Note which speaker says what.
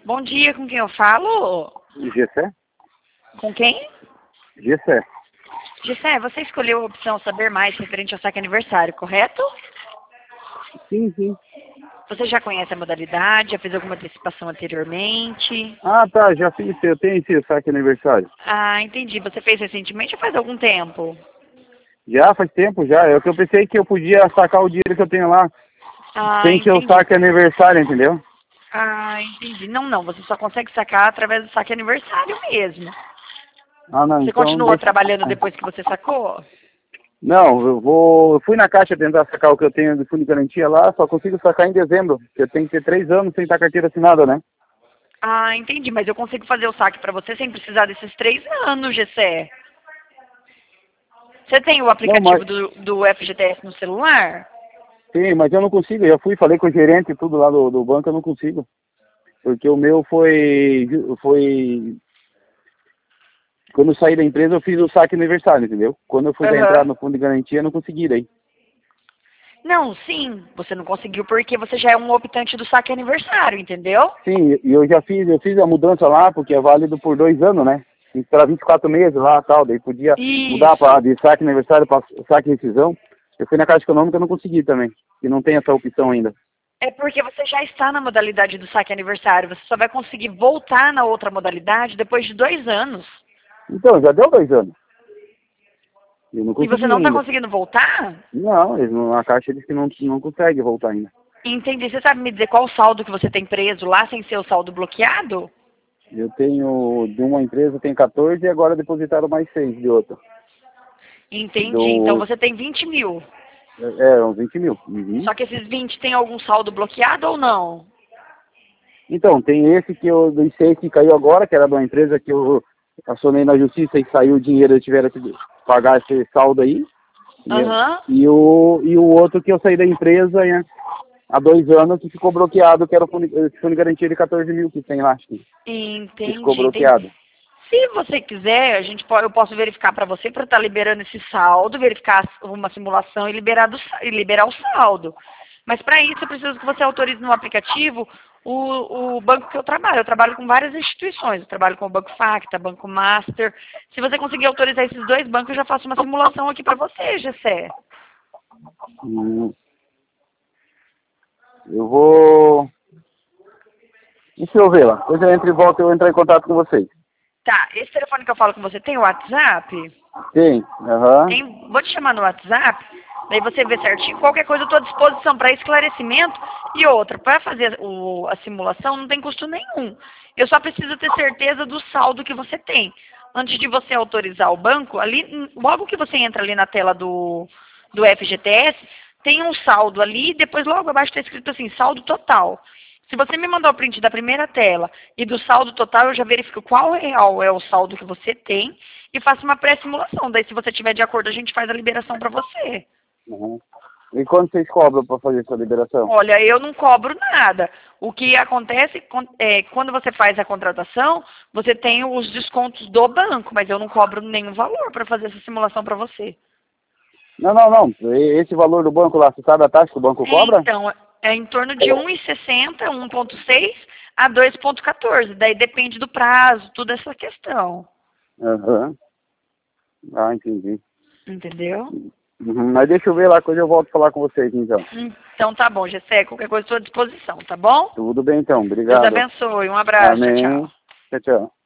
Speaker 1: Bom dia, com quem eu falo?
Speaker 2: Gessé?
Speaker 1: Com quem?
Speaker 2: Gessé.
Speaker 1: Gessé, você escolheu a opção saber mais referente ao saque aniversário, correto?
Speaker 2: Sim, sim.
Speaker 1: Você já conhece a modalidade, já fez alguma antecipação anteriormente?
Speaker 2: Ah, tá, já fiz, eu tenho esse saque aniversário.
Speaker 1: Ah, entendi. Você fez recentemente ou faz algum tempo?
Speaker 2: Já faz tempo já, é o que eu pensei que eu podia sacar o dinheiro que eu tenho lá,
Speaker 1: Ah,
Speaker 2: sem ser o
Speaker 1: entendi.
Speaker 2: saque aniversário, entendeu?
Speaker 1: Ah, entendi. Não, você só consegue sacar através do saque aniversário mesmo.
Speaker 2: Ah, não,
Speaker 1: Você
Speaker 2: então
Speaker 1: continuou
Speaker 2: deixa...
Speaker 1: trabalhando depois que você sacou?
Speaker 2: Não, eu fui na caixa tentar sacar o que eu tenho de fundo de garantia lá, só consigo sacar em dezembro, porque eu tenho que ter 3 anos sem estar carteira assinada, né?
Speaker 1: Ah, entendi. Mas eu consigo fazer o saque para você sem precisar desses 3 anos, Gessé. Você tem o
Speaker 2: Não,
Speaker 1: aplicativo
Speaker 2: mas...
Speaker 1: do FGTS no celular?
Speaker 2: Sim, mas eu não consigo, eu fui, falei com o gerente e tudo lá do banco, eu não consigo. Porque o meu foi quando eu saí da empresa, eu fiz o saque aniversário, entendeu? Quando eu fui dar entrada
Speaker 1: Aham.
Speaker 2: no fundo de garantia, eu não consegui daí.
Speaker 1: Não, sim, você não conseguiu porque você já é um optante do saque aniversário, entendeu?
Speaker 2: Sim, e eu fiz a mudança lá, porque é válido por 2 anos, né? Para 24 meses lá tal, daí podia mudar
Speaker 1: Isso.
Speaker 2: de saque aniversário para saque rescisão. Eu fui na Caixa Econômica e não consegui também, e não tem essa opção ainda.
Speaker 1: É porque você já está na modalidade do saque aniversário. Você só vai conseguir voltar na outra modalidade depois de 2 anos.
Speaker 2: Então, já deu 2 anos, eu não
Speaker 1: E você
Speaker 2: consegui
Speaker 1: não está
Speaker 2: ainda.
Speaker 1: conseguindo voltar?
Speaker 2: Não, a Caixa disse que não consegue voltar ainda.
Speaker 1: Entendi. Você sabe me dizer qual o saldo que você tem preso lá sem ser o saldo bloqueado?
Speaker 2: Eu tenho, de uma empresa tem 14 e agora depositaram mais 6 de outra.
Speaker 1: Entendi. Então
Speaker 2: Do,
Speaker 1: você tem 20 mil.
Speaker 2: uns 20 mil. Uhum.
Speaker 1: Só que esses 20 tem algum saldo bloqueado ou não?
Speaker 2: Então, tem esse que eu dos 6 que caiu agora, que era de uma empresa que eu acionei na justiça e saiu o dinheiro, eu tiveram que pagar esse saldo aí.
Speaker 1: Aham.
Speaker 2: E o outro que eu saí da empresa há 2 anos que ficou bloqueado, que era o fundo de garantia de 14 mil que tem lá, acho que ficou
Speaker 1: Entendi, entendi.
Speaker 2: bloqueado.
Speaker 1: Se você quiser, eu posso verificar para você para estar liberando esse saldo, verificar uma simulação e liberar o saldo. Mas para isso eu preciso que você autorize no aplicativo o banco que eu trabalho. Eu trabalho com várias instituições. Eu trabalho com o Banco Facta, Banco Master. Se você conseguir autorizar esses dois bancos, eu já faço uma simulação aqui para você, Gessé.
Speaker 2: Hum, eu vou... Deixa eu ver lá. Depois eu entro e volto, eu entro em contato com vocês.
Speaker 1: Tá, esse telefone que eu falo com você tem o WhatsApp?
Speaker 2: Tem, aham.
Speaker 1: Vou te chamar no WhatsApp, daí você vê certinho. Qualquer coisa eu estou à disposição para esclarecimento. E outra, para fazer a simulação não tem custo nenhum. Eu só preciso ter certeza do saldo que você tem. Antes de você autorizar o banco, ali, logo que você entra ali na tela do FGTS, tem um saldo ali, e depois logo abaixo está escrito assim, saldo total. Se você me mandar o print da primeira tela e do saldo total, eu já verifico qual real é o saldo que você tem e faço uma pré-simulação. Daí, se você tiver de acordo, a gente faz a liberação para você.
Speaker 2: Uhum. E quando vocês cobram para fazer essa liberação?
Speaker 1: Olha, eu não cobro nada. O que acontece é quando você faz a contratação, você tem os descontos do banco, mas eu não cobro nenhum valor para fazer essa simulação para você.
Speaker 2: Não, não, não. Esse valor do banco lá, você sabe a taxa que o banco cobra?
Speaker 1: Então, é em torno de 1,60, 1,6 a 2,14. Daí depende do prazo, toda essa questão.
Speaker 2: Aham. Ah, entendi.
Speaker 1: Entendeu?
Speaker 2: Uhum. Mas deixa eu ver lá, coisa eu volto a falar com vocês então.
Speaker 1: Então tá bom, Gessé, qualquer coisa estou à disposição, tá bom?
Speaker 2: Tudo bem então,
Speaker 1: Deus
Speaker 2: obrigado.
Speaker 1: abençoe, um abraço, tchau,
Speaker 2: Amém.
Speaker 1: tchau.
Speaker 2: Tchau, tchau.